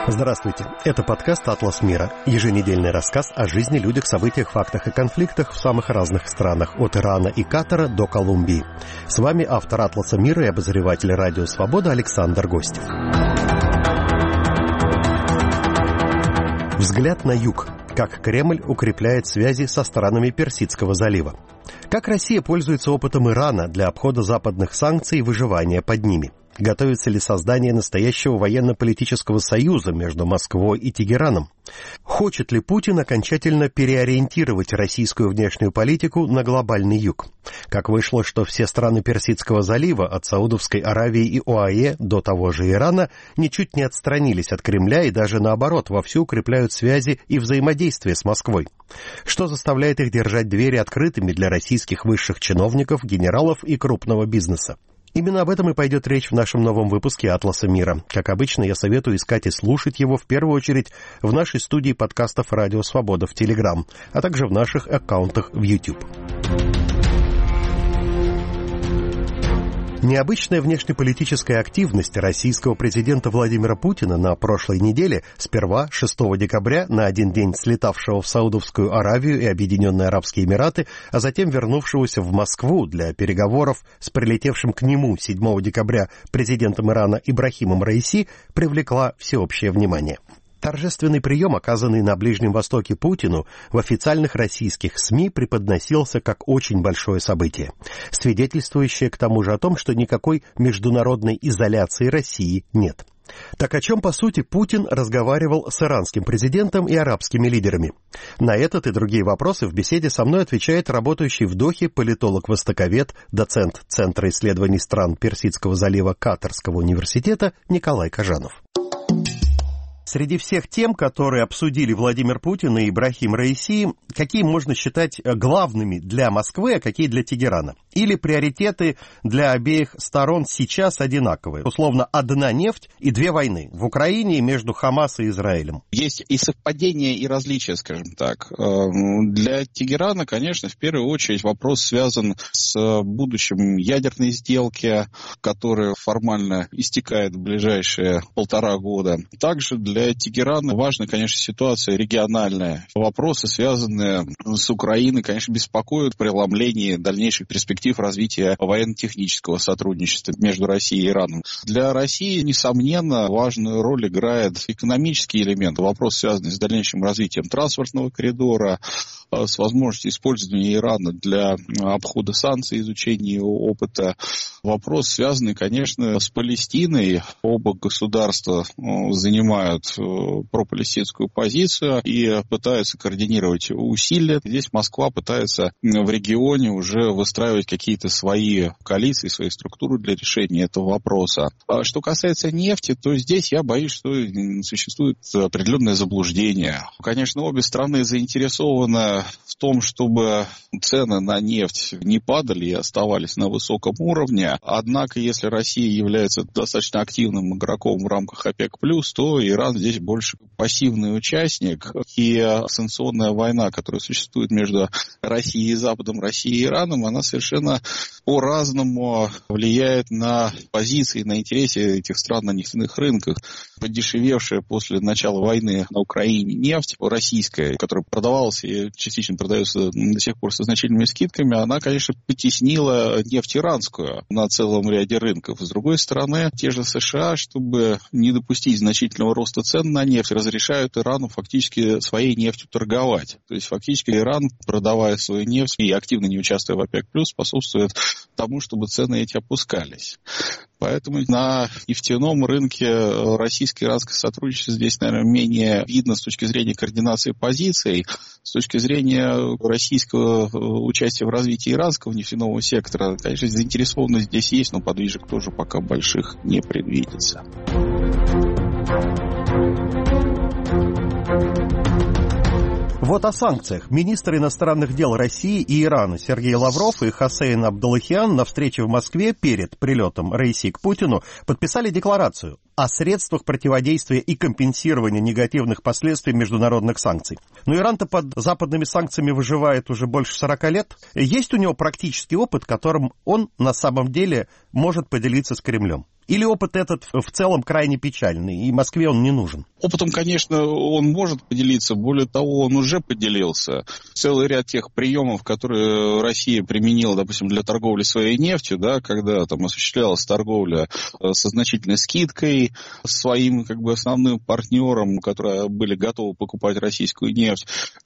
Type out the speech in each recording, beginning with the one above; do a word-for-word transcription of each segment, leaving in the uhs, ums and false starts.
Здравствуйте, это подкаст «Атлас мира», еженедельный рассказ о жизни, людях, событиях, фактах и конфликтах в самых разных странах, от Ирана и Катара до Колумбии. С вами автор «Атласа мира» и обозреватель радио «Свобода» Александр Гостев. Взгляд на юг. Как Кремль укрепляет связи со странами Персидского залива. Как Россия пользуется опытом Ирана для обхода западных санкций и выживания под ними. Готовится ли создание настоящего военно-политического союза между Москвой и Тегераном? Хочет ли Путин окончательно переориентировать российскую внешнюю политику на глобальный юг? Как вышло, что все страны Персидского залива, от Саудовской Аравии и ОАЭ до того же Ирана, ничуть не отстранились от Кремля и даже наоборот вовсю укрепляют связи и взаимодействие с Москвой? Что заставляет их держать двери открытыми для российских высших чиновников, генералов и крупного бизнеса? Именно об этом и пойдет речь в нашем новом выпуске «Атласа мира». Как обычно, я советую искать и слушать его в первую очередь в нашей студии подкастов «Радио Свобода» в Телеграм, а также в наших аккаунтах в YouTube. Необычная внешнеполитическая активность российского президента Владимира Путина на прошлой неделе, сперва шестого декабря, на один день слетавшего в Саудовскую Аравию и Объединенные Арабские Эмираты, а затем вернувшегося в Москву для переговоров с прилетевшим к нему седьмого декабря президентом Ирана Ибрахимом Раиси, привлекла всеобщее внимание. Торжественный прием, оказанный на Ближнем Востоке Путину, в официальных российских СМИ преподносился как очень большое событие, свидетельствующее к тому же о том, что никакой международной изоляции России нет. Так о чем, по сути, Путин разговаривал с иранским президентом и арабскими лидерами? На этот и другие вопросы в беседе со мной отвечает работающий в Дохе политолог-востоковед, доцент Центра исследований стран Персидского залива Катарского университета Николай Кожанов. Среди всех тем, которые обсудили Владимир Путин и Ибрахим Раиси, какие можно считать главными для Москвы, а какие для Тегерана? Или приоритеты для обеих сторон сейчас одинаковые? Условно, одна нефть и две войны в Украине и между Хамас и Израилем. Есть и совпадения, и различия, скажем так. Для Тегерана, конечно, в первую очередь вопрос связан с будущим ядерной сделки, которая формально истекает в ближайшие полтора года. Также для Для Тегерана важна, конечно, ситуация региональная. Вопросы, связанные с Украиной, конечно, беспокоят преломление дальнейших перспектив развития военно-технического сотрудничества между Россией и Ираном. Для России, несомненно, важную роль играет экономический элемент. Вопрос, связанный с дальнейшим развитием транспортного коридора, с возможностью использования Ирана для обхода санкций, изучения его опыта. Вопрос, связанный, конечно, с Палестиной. Оба государства занимают пропалестинскую позицию и пытаются координировать усилия. Здесь Москва пытается в регионе уже выстраивать какие-то свои коалиции, свои структуры для решения этого вопроса. А что касается нефти, то здесь я боюсь, что существует определенное заблуждение. Конечно, обе страны заинтересованы в том, чтобы цены на нефть не падали и оставались на высоком уровне. Однако, если Россия является достаточно активным игроком в рамках ОПЕК+, то Иран здесь больше пассивный участник. И санкционная война, которая существует между Россией и Западом, Россией и Ираном, она совершенно по-разному влияет на позиции, на интересы этих стран на нефтяных рынках. Подешевевшая после начала войны на Украине нефть российская, которая продавалась и частично продается до сих пор со значительными скидками, она, конечно, потеснила нефть иранскую на целом ряде рынков. С другой стороны, те же США, чтобы не допустить значительного роста цен на нефть, разрешают Ирану фактически своей нефтью торговать. То есть фактически Иран, продавая свою нефть и активно не участвуя в ОПЕК+, способствует тому, чтобы цены эти опускались. Поэтому на нефтяном рынке российско-иранское сотрудничество здесь, наверное, менее видно с точки зрения координации позиций. С точки зрения российского участия в развитии иранского нефтяного сектора, конечно, заинтересованность здесь есть, но подвижек тоже пока больших не предвидится. Вот о санкциях. Министр иностранных дел России и Ирана Сергей Лавров и Хосейн Абдуллахиан на встрече в Москве перед прилетом Раиси к Путину подписали декларацию о средствах противодействия и компенсирования негативных последствий международных санкций. Но Иран-то под западными санкциями выживает уже больше сорока лет. Есть у него практический опыт, которым он на самом деле может поделиться с Кремлем? Или опыт этот в целом крайне печальный, и Москве он не нужен? Опытом, конечно, он может поделиться. Более того, он уже поделился. Целый ряд тех приемов, которые Россия применила, допустим, для торговли своей нефтью, да, когда там осуществлялась торговля со значительной скидкой своим как бы основным партнерам, которые были готовы покупать российскую нефть,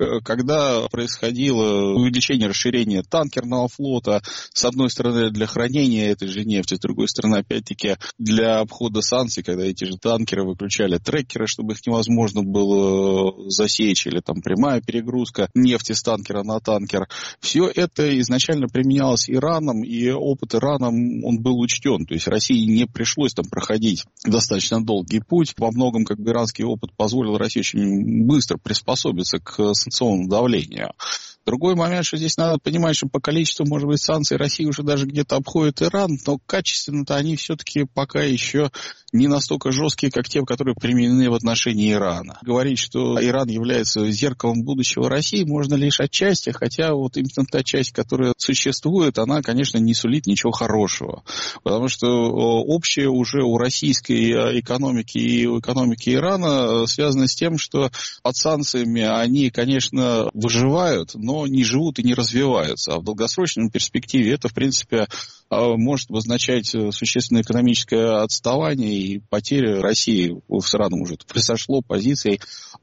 когда происходило увеличение, расширение танкерного флота, с одной стороны, для хранения этой же нефти, с другой стороны, опять-таки, для обхода санкций, когда эти же танкеры выключали трекеры, чтобы их невозможно было засечь, или там прямая перегрузка нефти с танкера на танкер. Все это изначально применялось Ираном, и опыт Ирана, он был учтен. То есть России не пришлось там проходить достаточно долгий путь. Во многом как бы иранский опыт позволил России очень быстро приспособиться к санкционному давлению. Другой момент, что здесь надо понимать, что по количеству, может быть, санкций Россия уже даже где-то обходит Иран, но качественно-то они все-таки пока еще не настолько жесткие, как те, которые применены в отношении Ирана. Говорить, что Иран является зеркалом будущего России, можно лишь отчасти, хотя вот именно та часть, которая существует, она, конечно, не сулит ничего хорошего. Потому что общее уже у российской экономики и у экономики Ирана связано с тем, что под санкциями они, конечно, выживают, но но не живут и не развиваются. А в долгосрочной перспективе это, в принципе, может означать существенное экономическое отставание и потерю России с Ираном уже произошло позиций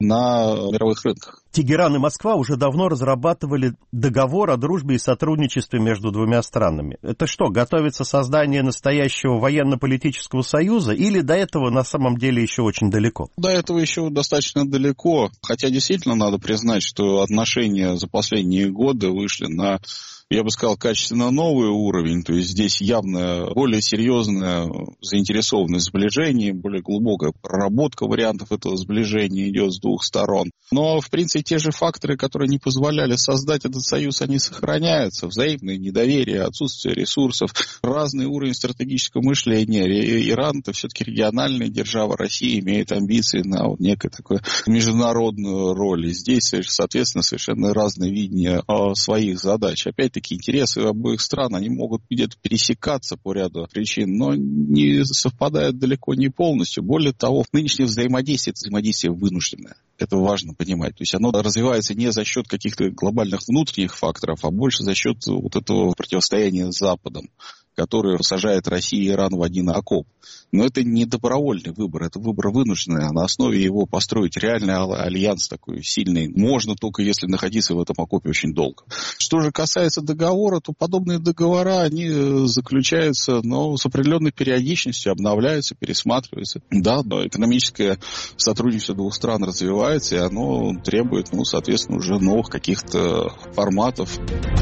на мировых рынках. Тегеран и Москва уже давно разрабатывали договор о дружбе и сотрудничестве между двумя странами. Это что, готовится создание настоящего военно-политического союза или до этого на самом деле еще очень далеко? До этого еще достаточно далеко, хотя действительно надо признать, что отношения за последние годы вышли на, я бы сказал, качественно новый уровень, то есть здесь явно более серьезная заинтересованность в сближении, более глубокая проработка вариантов этого сближения идет с двух сторон. Но, в принципе, те же факторы, которые не позволяли создать этот союз, они сохраняются. Взаимное недоверие, отсутствие ресурсов, разный уровень стратегического мышления. Иран — это все-таки региональная держава, Россия имеет амбиции на вот некую такую международную роль. И здесь, соответственно, совершенно разные видения своих задач. Опять-таки, интересы обоих стран, они могут где-то пересекаться по ряду причин, но не совпадают далеко не полностью. Более того, нынешнее взаимодействие — это взаимодействие вынужденное. Это важно понимать. То есть оно развивается не за счет каких-то глобальных внутренних факторов, а больше за счет вот этого противостояния с Западом, который сажает Россию и Иран в один окоп. Но это не добровольный выбор, это выбор вынужденный. А на основе его построить реальный альянс такой сильный можно только если находиться в этом окопе очень долго. Что же касается договора, то подобные договора, они заключаются, но с определенной периодичностью, обновляются, пересматриваются. Да, но экономическое сотрудничество двух стран развивается, и оно требует, ну, соответственно, уже новых каких-то форматов.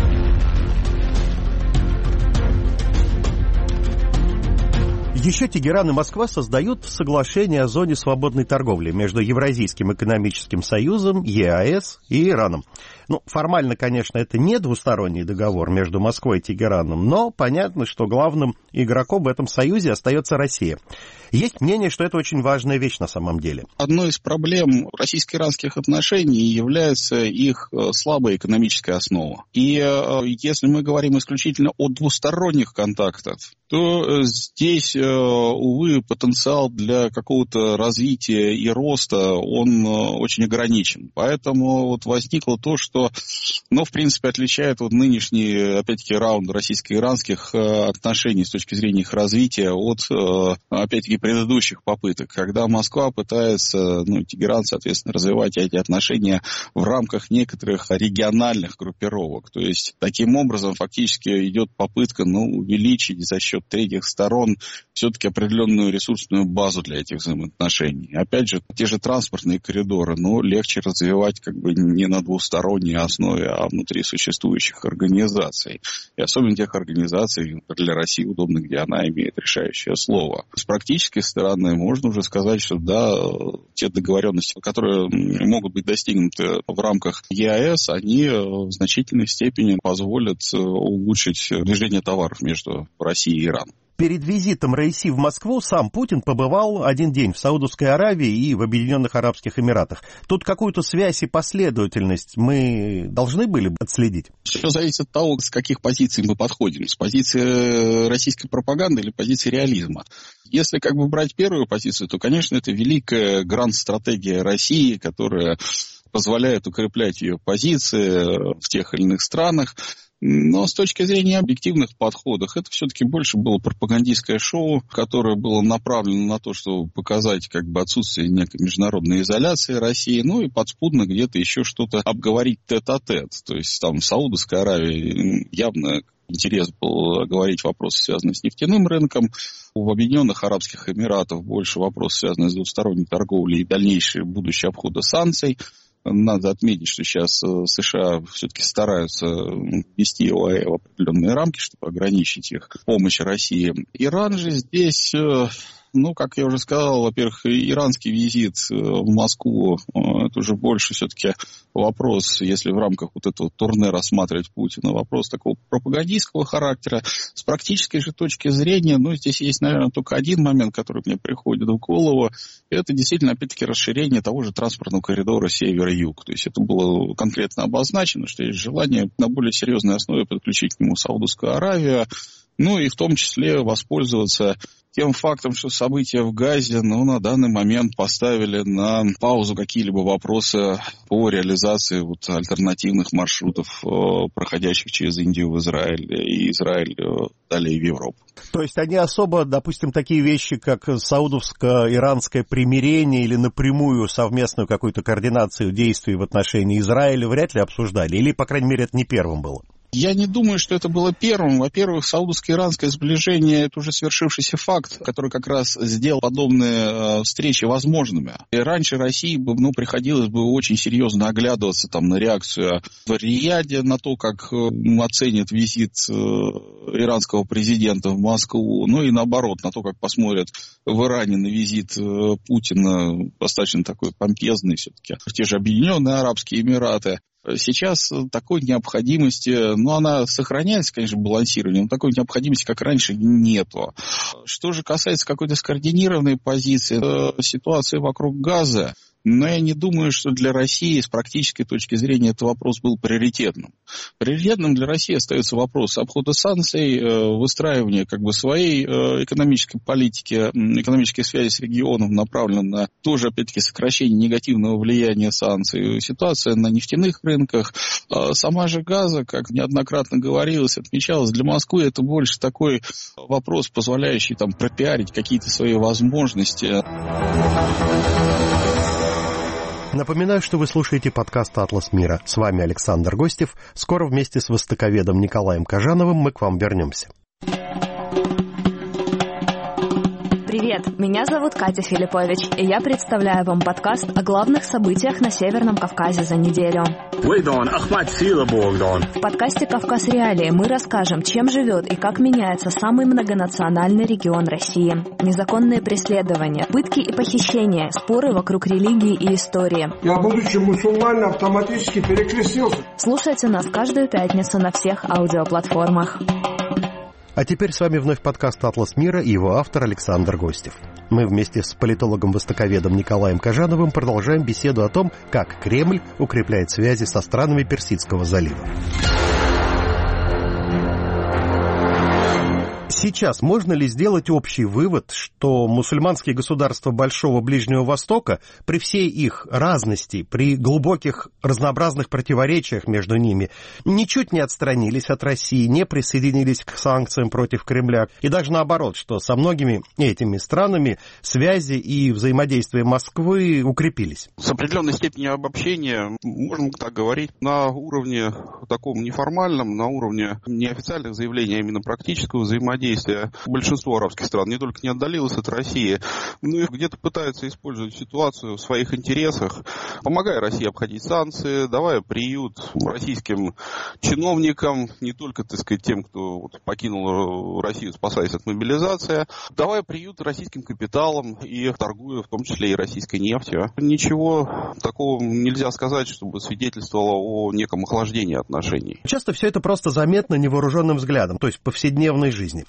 Еще Тегеран и Москва создают соглашение о зоне свободной торговли между Евразийским экономическим союзом, ЕАЭС и Ираном. Ну, формально, конечно, это не двусторонний договор между Москвой и Тегераном, но понятно, что главным игроком в этом союзе остается Россия. Есть мнение, что это очень важная вещь на самом деле. Одной из проблем российско-иранских отношений является их слабая экономическая основа. И если мы говорим исключительно о двусторонних контактах, то здесь, увы, потенциал для какого-то развития и роста, он очень ограничен. Поэтому вот возникло то, что, ну, в принципе, отличает вот нынешний, опять-таки, раунд российско-иранских отношений с точки зрения их развития от, опять-таки, предыдущих попыток, когда Москва пытается, ну, Тегеран, соответственно, развивать эти отношения в рамках некоторых региональных группировок. То есть, таким образом, фактически идет попытка, ну, увеличить за счет третьих сторон все-таки определенную ресурсную базу для этих взаимоотношений. Опять же, те же транспортные коридоры, но легче развивать как бы не на двусторонней основе, а внутри существующих организаций. И особенно тех организаций для России удобно, где она имеет решающее слово. С практической стороны можно уже сказать, что да, те договоренности, которые могут быть достигнуты в рамках ЕАЭС, они в значительной степени позволят улучшить движение товаров между Россией и Ираном. Перед визитом Раиси в Москву сам Путин побывал один день в Саудовской Аравии и в Объединенных Арабских Эмиратах. Тут какую-то связь и последовательность мы должны были отследить? Все зависит от того, с каких позиций мы подходим. С позиции российской пропаганды или позиции реализма. Если как бы брать первую позицию, то, конечно, это великая гранд-стратегия России, которая позволяет укреплять ее позиции в тех или иных странах. Но с точки зрения объективных подходов, это все-таки больше было пропагандистское шоу, которое было направлено на то, чтобы показать как бы отсутствие некой международной изоляции России, ну и подспудно где-то еще что-то обговорить тет-а-тет. То есть там в Саудовской Аравии явно интерес был говорить вопросы, связанные с нефтяным рынком. В Объединенных Арабских Эмиратах больше вопросов, связанных с двусторонней торговлей и дальнейшее будущее обхода санкций. Надо отметить, что сейчас США все-таки стараются ввести ОАЭ в определенные рамки, чтобы ограничить их помощь России. Иран же здесь, ну, как я уже сказал, во-первых, иранский визит в Москву, это уже больше все-таки вопрос, если в рамках вот этого турне рассматривать Путина, вопрос такого пропагандистского характера. С практической же точки зрения, ну, здесь есть, наверное, только один момент, который мне приходит в голову. Это действительно, опять-таки, расширение того же транспортного коридора север-юг. То есть это было конкретно обозначено, что есть желание на более серьезной основе подключить к нему Саудовскую Аравию, ну и в том числе воспользоваться тем фактом, что события в Газе, ну, на данный момент поставили на паузу какие-либо вопросы по реализации вот альтернативных маршрутов, проходящих через Индию в Израиль, и Израиль далее в Европу. То есть они особо, допустим, такие вещи, как саудовско-иранское примирение или напрямую совместную какую-то координацию действий в отношении Израиля вряд ли обсуждали? Или, по крайней мере, это не первым было? Я не думаю, что это было первым. Во-первых, саудовско-иранское сближение – это уже свершившийся факт, который как раз сделал подобные э, встречи возможными. И раньше России бы, ну, приходилось бы очень серьезно оглядываться там, на реакцию в Рияде, на то, как э, оценят визит э, иранского президента в Москву, ну и наоборот, на то, как посмотрят в Иране на визит э, Путина, достаточно такой помпезный все-таки, в те же Объединенные Арабские Эмираты. Сейчас такой необходимости, ну, она сохраняется, конечно, балансирование, но такой необходимости, как раньше, нету. Что же касается какой-то скоординированной позиции, ситуации вокруг Газа, но я не думаю, что для России с практической точки зрения этот вопрос был приоритетным. Приоритетным для России остается вопрос обхода санкций, выстраивания как бы своей экономической политики, экономической связи с регионом, направленной на тоже, опять-таки, сокращение негативного влияния санкций, ситуация на нефтяных рынках. Сама же Газа, как неоднократно говорилось, отмечалось, для Москвы это больше такой вопрос, позволяющий там пропиарить какие-то свои возможности. Напоминаю, что вы слушаете подкаст «Атлас мира». С вами Александр Гостев. Скоро вместе с востоковедом Николаем Кожановым мы к вам вернемся. Привет, меня зовут Катя Филиппович, и я представляю вам подкаст о главных событиях на Северном Кавказе за неделю. В подкасте «Кавказ Реалии» мы расскажем, чем живет и как меняется самый многонациональный регион России. Незаконные преследования, пытки и похищения, споры вокруг религии и истории. Я, будучи мусульманином, автоматически перекрестился. Слушайте нас каждую пятницу на всех аудиоплатформах. А теперь с вами вновь подкаст «Атлас мира» и его автор Александр Гостев. Мы вместе с политологом-востоковедом Николаем Кожановым продолжаем беседу о том, как Кремль укрепляет связи со странами Персидского залива. Сейчас можно ли сделать общий вывод, что мусульманские государства Большого Ближнего Востока при всей их разности, при глубоких разнообразных противоречиях между ними, ничуть не отстранились от России, не присоединились к санкциям против Кремля, и даже наоборот, что со многими этими странами связи и взаимодействие Москвы укрепились? С определенной степенью обобщения, можно так говорить, на уровне таком неформальном, на уровне неофициальных заявлений, а именно практического взаимодействия, большинство арабских стран не только не отдалилось от России, но и где-то пытаются использовать ситуацию в своих интересах, помогая России обходить санкции, давая приют российским чиновникам, не только, так сказать, тем, кто вот покинул Россию, спасаясь от мобилизации, давая приют российским капиталам и торгуя в том числе и российской нефтью. Ничего такого нельзя сказать, чтобы свидетельствовало о неком охлаждении отношений. Часто все это просто заметно невооруженным взглядом, то есть в повседневной жизни.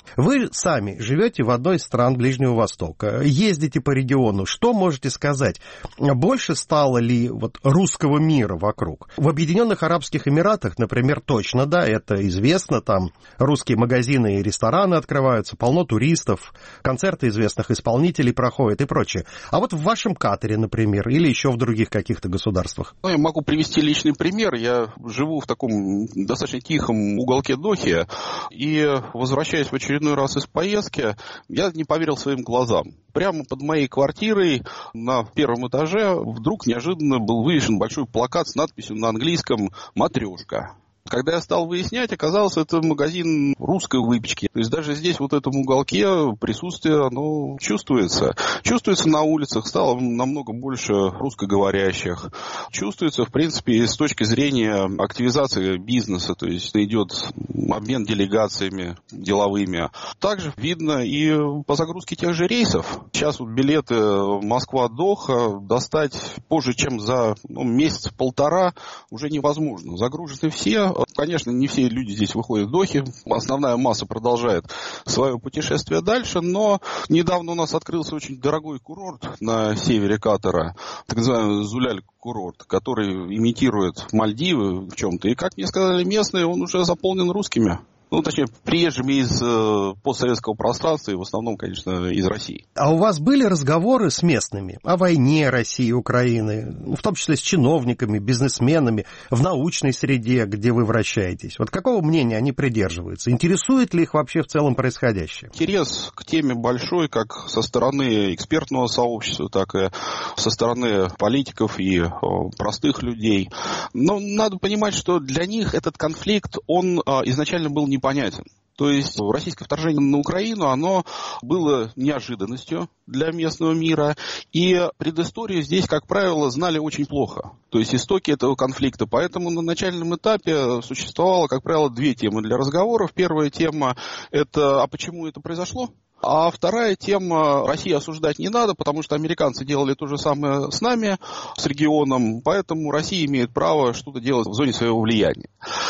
Вы сами живете в одной из стран Ближнего Востока, ездите по региону. Что можете сказать? Больше стало ли вот русского мира вокруг? В Объединенных Арабских Эмиратах, например, точно, да, это известно, там русские магазины и рестораны открываются, полно туристов, концерты известных исполнителей проходят и прочее. А вот в вашем Катаре, например, или еще в других каких-то государствах? Ну, я могу привести личный пример. Я живу в таком достаточно тихом уголке Дохи, и, возвращаясь в очередной раз из поездки, я не поверил своим глазам. Прямо под моей квартирой на первом этаже вдруг неожиданно был вывешен большой плакат с надписью на английском «Матрешка». Когда я стал выяснять, оказалось, это магазин русской выпечки. То есть даже здесь, вот в этом уголке, присутствие, оно чувствуется. Чувствуется на улицах, стало намного больше русскоговорящих. Чувствуется, в принципе, с точки зрения активизации бизнеса. То есть идет обмен делегациями деловыми. Также видно и по загрузке тех же рейсов. Сейчас вот билеты Москва-Доха достать позже, чем за ну, месяц-полтора, уже невозможно. Загружены все. Конечно, не все люди здесь выходят в Дохи, основная масса продолжает свое путешествие дальше, но недавно у нас открылся очень дорогой курорт на севере Катара, так называемый Зуляль-курорт, который имитирует Мальдивы в чем-то. И, как мне сказали местные, он уже заполнен русскими. Ну, точнее, приезжими из э, постсоветского пространства и в основном, конечно, из России. А у вас были разговоры с местными о войне России и Украины, в том числе с чиновниками, бизнесменами, в научной среде, где вы вращаетесь? Вот какого мнения они придерживаются? Интересует ли их вообще в целом происходящее? Интерес к теме большой, как со стороны экспертного сообщества, так и со стороны политиков и э, простых людей. Но надо понимать, что для них этот конфликт, он э, изначально был не понятен. То есть российское вторжение на Украину, оно было неожиданностью для местного мира. И предысторию здесь, как правило, знали очень плохо. То есть истоки этого конфликта. Поэтому на начальном этапе существовало, как правило, две темы для разговоров. Первая тема – это «а почему это произошло?». А вторая тема – России осуждать не надо, потому что американцы делали то же самое с нами, с регионом, поэтому Россия имеет право что-то делать в зоне своего влияния.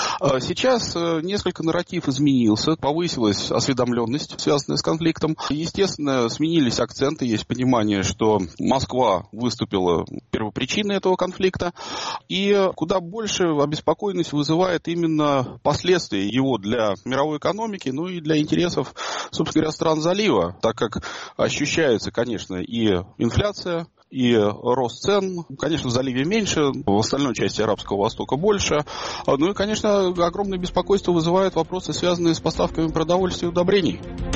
Сейчас несколько нарратив изменился, повысилась осведомленность, связанная с конфликтом. Естественно, сменились акценты, есть понимание, что Москва выступила первопричиной этого конфликта, и куда больше обеспокоенность вызывает именно последствия его для мировой экономики, ну и для интересов, собственно говоря, стран залива. Так как ощущается, конечно, и инфляция, и рост цен. Конечно, в заливе меньше, в остальной части Арабского Востока больше. Ну и, конечно, огромное беспокойство вызывают вопросы, связанные с поставками продовольствия и удобрений.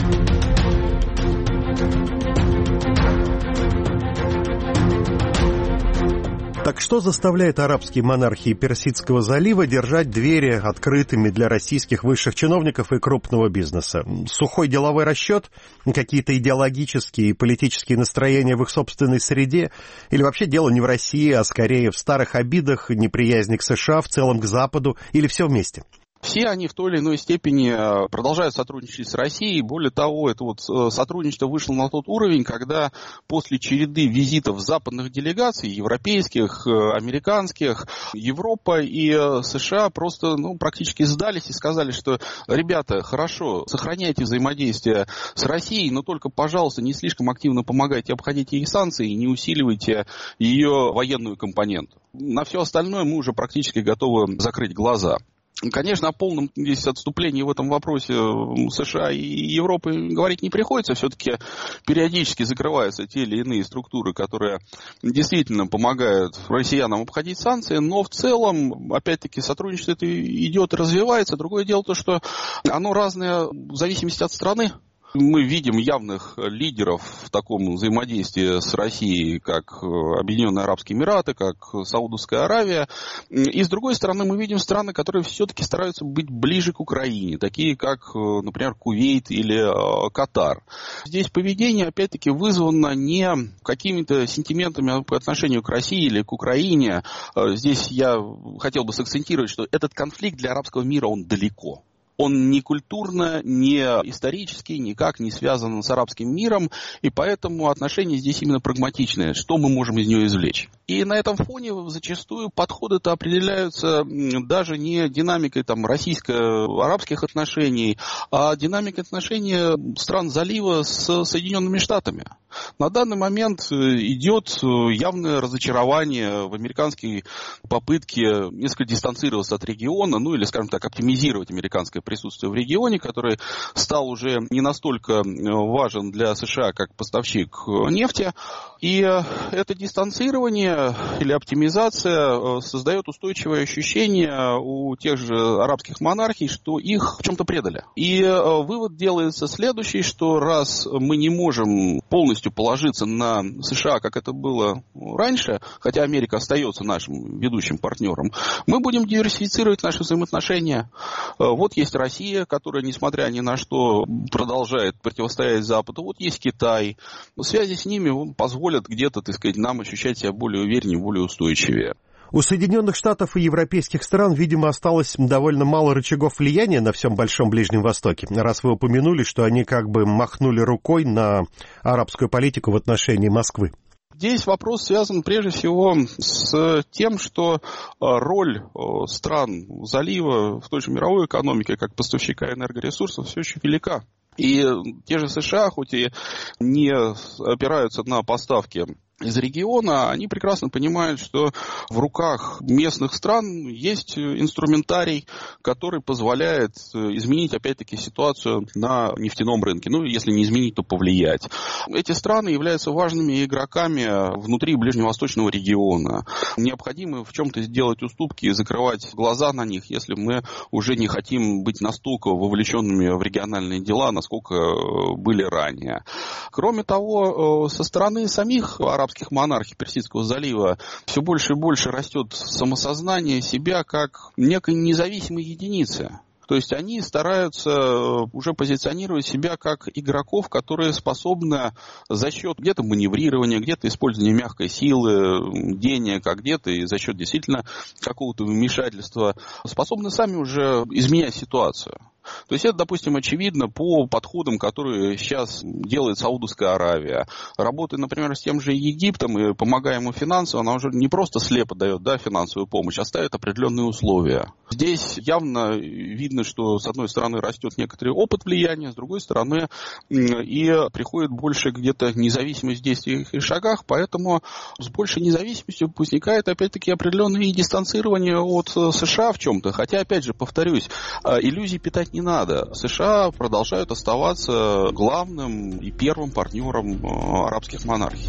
Так что заставляет арабские монархии Персидского залива держать двери открытыми для российских высших чиновников и крупного бизнеса? Сухой деловой расчет? Какие-то идеологические и политические настроения в их собственной среде? Или вообще дело не в России, а скорее в старых обидах, неприязни к США, в целом к Западу, или все вместе? Все они в той или иной степени продолжают сотрудничать с Россией. Более того, это вот сотрудничество вышло на тот уровень, когда после череды визитов западных делегаций, европейских, американских, Европа и США просто ну, практически сдались и сказали, что, ребята, хорошо, сохраняйте взаимодействие с Россией, но только, пожалуйста, не слишком активно помогайте обходить ей санкции и не усиливайте ее военную компоненту. На все остальное мы уже практически готовы закрыть глаза. Конечно, о полном здесь отступлении в этом вопросе США и Европы говорить не приходится. Все-таки периодически закрываются те или иные структуры, которые действительно помогают россиянам обходить санкции. Но в целом, опять-таки, сотрудничество это идет и развивается. Другое дело то, что оно разное в зависимости от страны. Мы видим явных лидеров в таком взаимодействии с Россией, как Объединенные Арабские Эмираты, как Саудовская Аравия. И с другой стороны, мы видим страны, которые все-таки стараются быть ближе к Украине, такие как, например, Кувейт или Катар. Здесь поведение, опять-таки, вызвано не какими-то сентиментами по отношению к России или к Украине. Здесь я хотел бы сакцентировать, что этот конфликт для арабского мира, он далеко. Он ни культурно, ни исторически никак не связан с арабским миром, и поэтому отношения здесь именно прагматичные. Что мы можем из нее извлечь? И на этом фоне зачастую подходы-то определяются даже не динамикой там, российско-арабских отношений, а динамикой отношений стран залива с Соединенными Штатами. На данный момент идет явное разочарование в американской попытке несколько дистанцироваться от региона, ну или, скажем так, оптимизировать американское присутствие в регионе, который стал уже не настолько важен для США, как поставщик нефти. И это дистанцирование или оптимизация создает устойчивое ощущение у тех же арабских монархий, что их в чем-то предали. И вывод делается следующий, что раз мы не можем полностью положиться на США, как это было раньше, хотя Америка остается нашим ведущим партнером, мы будем диверсифицировать наши взаимоотношения. Вот есть Россия, которая, несмотря ни на что, продолжает противостоять Западу. Вот есть Китай. Связи с ними позволят где-то, так сказать, нам ощущать себя более увереннее, более устойчивее. У Соединенных Штатов и европейских стран, видимо, осталось довольно мало рычагов влияния на всем Большом Ближнем Востоке, раз вы упомянули, что они как бы махнули рукой на арабскую политику в отношении Москвы. Здесь вопрос связан прежде всего с тем, что роль стран залива в той же мировой экономике, как поставщика энергоресурсов, все еще велика. И те же США, хоть и не опираются на поставки из региона, они прекрасно понимают, что в руках местных стран есть инструментарий, который позволяет изменить, опять-таки, ситуацию на нефтяном рынке. Ну, если не изменить, то повлиять. Эти страны являются важными игроками внутри ближневосточного региона. Необходимо в чем-то сделать уступки и закрывать глаза на них, если мы уже не хотим быть настолько вовлеченными в региональные дела, насколько были ранее. Кроме того, со стороны самих арабских арабских монархий Персидского залива все больше и больше растет самосознание себя как некой независимой единицы. То есть они стараются уже позиционировать себя как игроков, которые способны за счет где-то маневрирования, где-то использования мягкой силы, денег, а где-то и за счет действительно какого-то вмешательства, способны сами уже изменять ситуацию. То есть это, допустим, очевидно по подходам, которые сейчас делает Саудовская Аравия. Работая, например, с тем же Египтом и помогая ему финансово, она уже не просто слепо дает, да, финансовую помощь, а ставит определенные условия. Здесь явно видно, что с одной стороны растет некоторый опыт влияния, с другой стороны и приходит больше где-то независимость в действиях и шагах, поэтому с большей независимостью возникает опять-таки определенное дистанцирование от США в чем-то. Хотя, опять же, повторюсь, иллюзий питать не надо. США продолжают оставаться главным и первым партнером арабских монархий.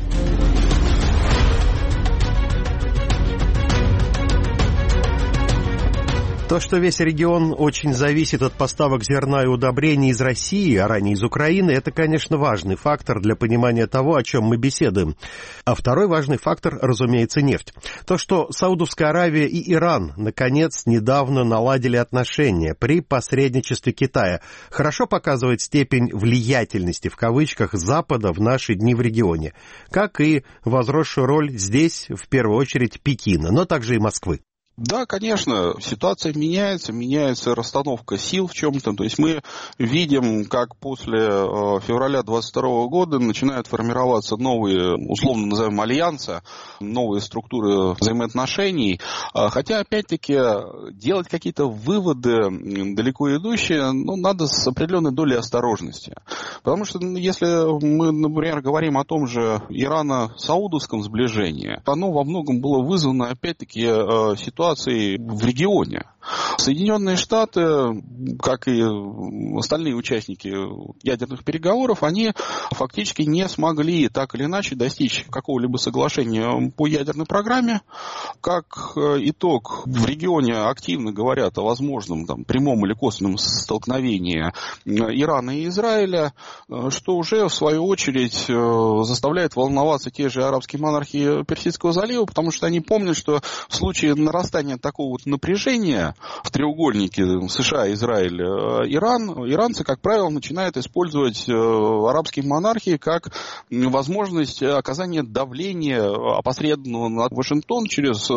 То, что весь регион очень зависит от поставок зерна и удобрений из России, а ранее из Украины, это, конечно, важный фактор для понимания того, о чем мы беседуем. А второй важный фактор, разумеется, нефть. То, что Саудовская Аравия и Иран, наконец, недавно наладили отношения при посредничестве Китая, хорошо показывает степень влиятельности, в кавычках, Запада в наши дни в регионе, как и возросшую роль здесь, в первую очередь, Пекина, но также и Москвы. Да, конечно, ситуация меняется, меняется расстановка сил в чем-то. То есть мы видим, как после февраля двадцать второго года начинают формироваться новые, условно назовем, альянсы, новые структуры взаимоотношений. Хотя, опять-таки, делать какие-то выводы далеко идущие, ну, надо с определенной долей осторожности. Потому что если мы, например, говорим о том же ирано-саудовском сближении, оно во многом было вызвано, опять-таки, ситуацией в регионе. Соединенные Штаты, как и остальные участники ядерных переговоров, они фактически не смогли так или иначе достичь какого-либо соглашения по ядерной программе. Как итог, в регионе активно говорят о возможном там, прямом или косвенном столкновении Ирана и Израиля, что уже в свою очередь заставляет волноваться те же арабские монархии Персидского залива, потому что они помнят, что в случае нарастания такого вот напряжения в треугольнике США, Израиль, Иран, иранцы, как правило, начинают использовать арабские монархии как возможность оказания давления опосредованного на Вашингтон через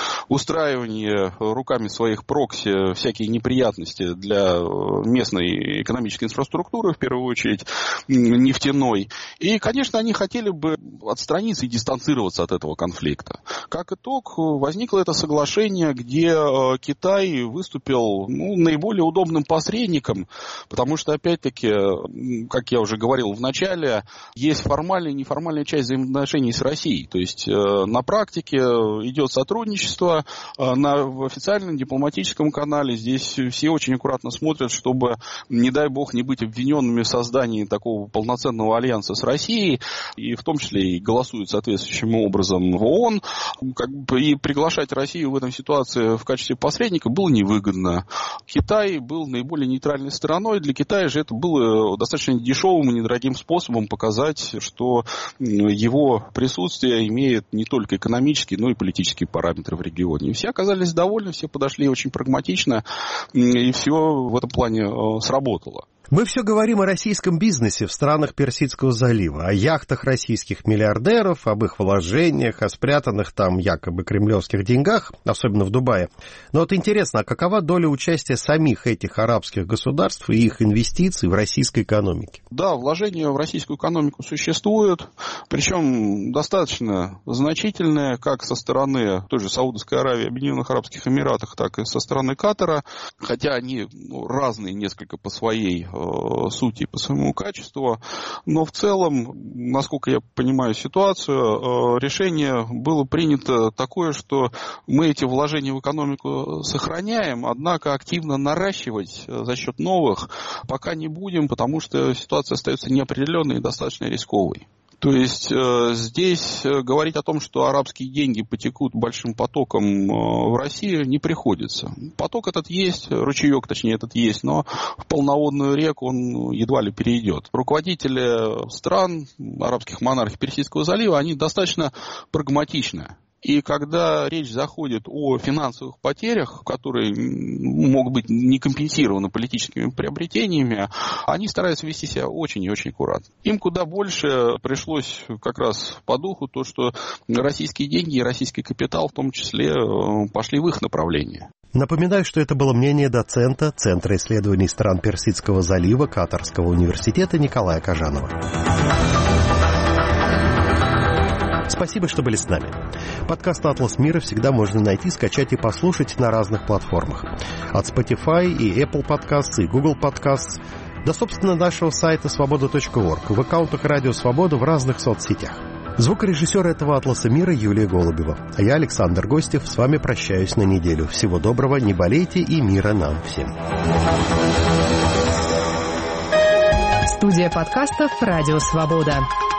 устраивание руками своих прокси всякие неприятности для местной экономической инфраструктуры, в первую очередь нефтяной. И, конечно, они хотели бы отстраниться и дистанцироваться от этого конфликта. Как итог, возникло это соглашение, где Китай выступил ну, наиболее удобным посредником, потому что, опять-таки, как я уже говорил в начале, есть формальная и неформальная часть взаимоотношений с Россией. То есть на практике идет сотрудничество, на, в официальном дипломатическом канале здесь все очень аккуратно смотрят, чтобы, не дай бог, не быть обвиненными в создании такого полноценного альянса с Россией, и в том числе и голосуют соответствующим образом в ООН. Как бы, и приглашать Россию в этой ситуации в качестве посредника было невыгодно. Китай был наиболее нейтральной стороной. Для Китая же это было достаточно дешевым и недорогим способом показать, что его присутствие имеет не только экономические, но и политические параметры в регионе. И все оказались довольны, все подошли очень прагматично, и все в этом плане сработало. Мы все говорим о российском бизнесе в странах Персидского залива, о яхтах российских миллиардеров, об их вложениях, о спрятанных там якобы кремлевских деньгах, особенно в Дубае. Но вот интересно, а какова доля участия самих этих арабских государств и их инвестиций в российской экономике? Да, вложения в российскую экономику существуют, причем достаточно значительные, как со стороны той же Саудовской Аравии, Объединенных Арабских Эмиратов, так и со стороны Катара, хотя они ну, разные несколько по своей сути и по своему качеству, но в целом, насколько я понимаю ситуацию, решение было принято такое, что мы эти вложения в экономику сохраняем, однако активно наращивать за счет новых пока не будем, потому что ситуация остается неопределенной и достаточно рисковой. То есть э, здесь говорить о том, что арабские деньги потекут большим потоком э, в Россию, не приходится. Поток этот есть, ручеек, точнее, этот есть, но в полноводную реку он едва ли перейдет. Руководители стран, арабских монархий Персидского залива, они достаточно прагматичны. И когда речь заходит о финансовых потерях, которые могут быть не компенсированы политическими приобретениями, они стараются вести себя очень и очень аккуратно. Им куда больше пришлось как раз по духу то, что российские деньги и российский капитал в том числе пошли в их направление. Напоминаю, что это было мнение доцента Центра исследований стран Персидского залива Катарского университета Николая Кожанова. Спасибо, что были с нами. Подкаст «Атлас мира» всегда можно найти, скачать и послушать на разных платформах. От Spotify и Apple Podcasts, и Google Podcasts до, собственно, нашего сайта свобода точка орг, в аккаунтах Радио Свобода в разных соцсетях. Звукорежиссер этого «Атласа мира» Юлия Голубева. А я, Александр Гостев, с вами прощаюсь на неделю. Всего доброго, не болейте и мира нам всем. Студия подкастов «Радио Свобода».